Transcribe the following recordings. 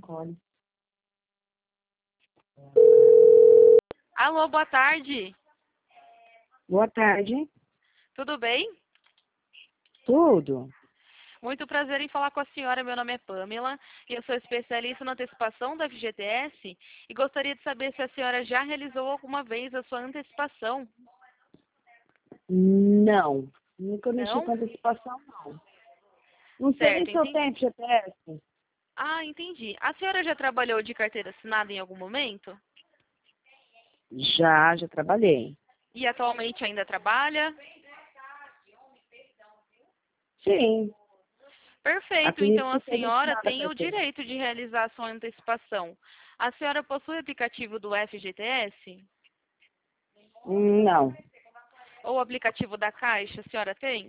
Nicole. Alô, boa tarde. Boa tarde. Tudo bem? Tudo? Muito prazer em falar com a senhora. Meu nome é Pamela e eu sou especialista na antecipação da FGTS e gostaria de saber se a senhora já realizou alguma vez a sua antecipação. Não. Nunca mexi Não? com antecipação, não. Não sei nem Certo, se eu entendi. tenho FGTS. Ah, entendi. A senhora já trabalhou de carteira assinada em algum momento? Já trabalhei. E atualmente ainda trabalha? Sim. Perfeito, então Acredito a que seja senhora assinada a tem o carteira. direito de realizar a sua antecipação. A senhora possui o aplicativo do FGTS? Não. Ou o aplicativo da Caixa, a senhora tem?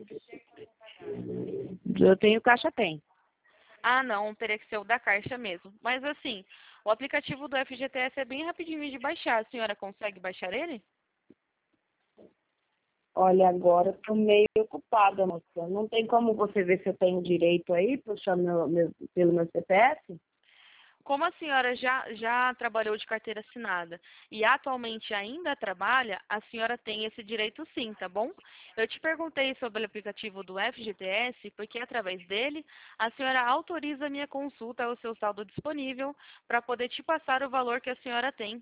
Eu tenho Caixa Tem. Ah, não, teria que ser o da Caixa mesmo. Mas assim, o aplicativo do FGTS é bem rapidinho de baixar. A senhora consegue baixar ele? Olha, agora eu tô meio ocupada, moça. Não tem como você ver se eu tenho direito aí, puxando pelo meu CPF? Como a senhora já trabalhou de carteira assinada e atualmente ainda trabalha, a senhora tem esse direito sim, tá bom? Eu te perguntei sobre o aplicativo do FGTS, porque através dele a senhora autoriza a minha consulta ao seu saldo disponível para poder te passar o valor que a senhora tem.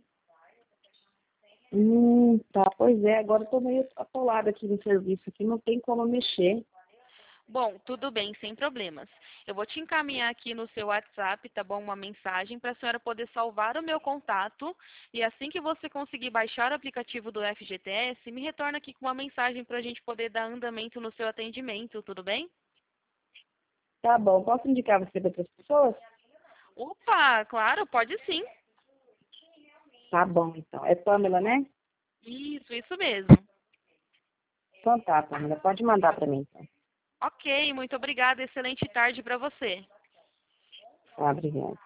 Tá. Pois é, agora eu tô meio atolada aqui no serviço, aqui não tem como mexer. Bom, tudo bem, sem problemas. Eu vou te encaminhar aqui no seu WhatsApp, tá bom? Uma mensagem para a senhora poder salvar o meu contato. E assim que você conseguir baixar o aplicativo do FGTS, me retorna aqui com uma mensagem para a gente poder dar andamento no seu atendimento, tudo bem? Tá bom, posso indicar você para outras pessoas? Opa, claro, pode sim. Tá bom, então. É Pamela, né? Isso mesmo. Então tá, Pamela, pode mandar para mim, então. Ok, muito obrigada. Excelente tarde para você. Tá, obrigada.